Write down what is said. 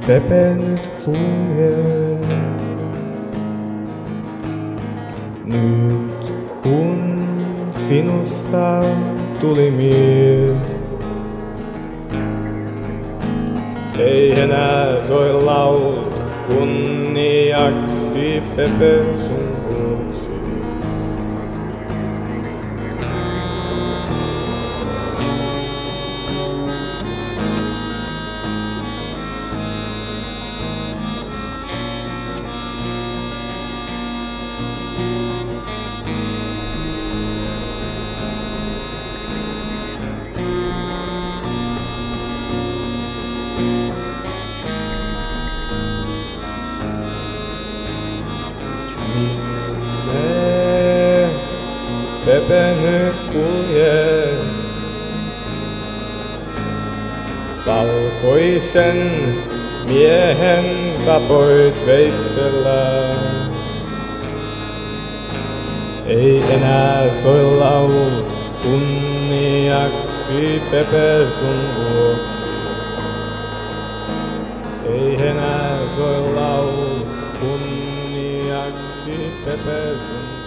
Pepe nyt kulkee. Nyt kun sinusta tuli mies, ei enää soi laulut kunniaksi Pepe sun vuoksi. Pepe nyt kuljee valkoisen miehen tapoit veitsellä. Ei enää soi laulut kunniaksi Pepe sun vuoksi. Ei enää soi laulut kunniaksi Pepe sun vuoksi.